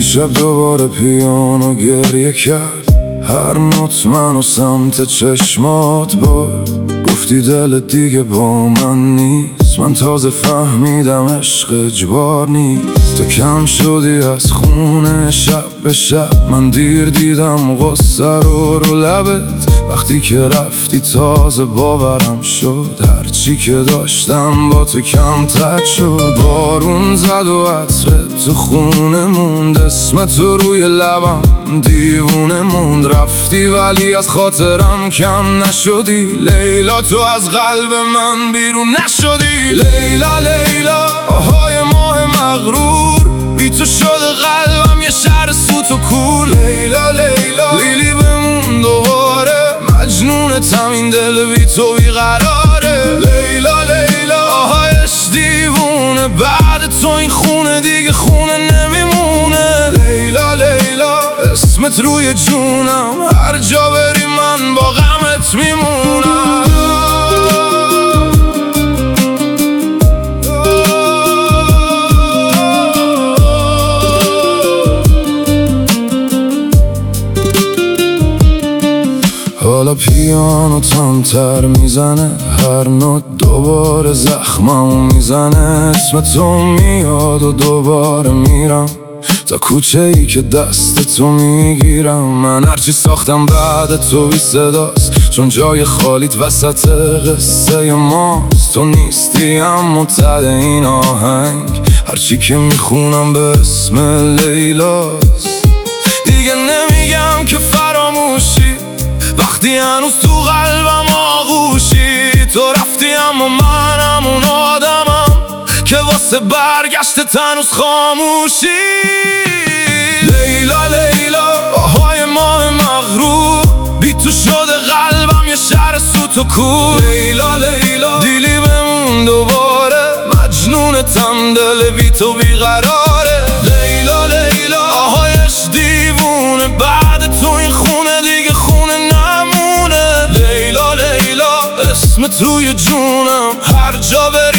دیشب دوباره پیانو گریه کرد، هر نوت منو سمت چشمات برد. گفتی دلت دیگه با من نیست، من تازه فهمیدم عشق اجبار نیست. تو کم شدی از خونه شب به شب، من دیر دیدم غصه رو لبت. وقتی که رفتی تازه باورم شد، هرچی که داشتم با تو کمتر شد. بارون زد و عطرت تو خونه موند، اسم تو روی لبم دیوونه موند. رفتی ولی از خاطرم کم نشدی، لیلا تو از قلب من بیرون نشدی. لیلا لیلا آهای ماه مغرور، بی تو شده قلبم یه شهر سوت و کور. لیلا لیلا لیلی بمون دوباره، مجنونتم این دل بی تو بیقراره. لیلا لیلا آهایش دیوونه، بعد تو این خونه دیگه خونه نمیمونه. لیلا لیلا اسمت روی جونم، هر جا بری من با غمت میمونم. حالا پیانو تندتر میزنه، هر نوت دوباره زخممو میزنه. اسم تو میاد و دوباره میرم، تا کوچه ای که دست تو میگیرم. من هرچی ساختم بعد تو بی صداست، چون جای خالیت وسط قصه ماست. تو نیستی اما ته این آهنگ، هرچی که میخونم به اسم لیلاست. دیگه نمیگم که فراموشی، وقتی هنوز تو قلبم آغوشی. تو رفتی اما من همون آدمم که واسه برگشت هنوز خاموشی. لیلا لیلا آهای ماه مغرور، بی تو شده قلبم یه شهر سوت و کور. لیلا لیلا دیلی بمون دوباره، مجنونتم دل بی تو بیقراره. لیلا لیلا آهایش دیوونه، بعد تو این خونه دیگه خونه نمونه. لیلا لیلا اسمت روی جونم، هر جا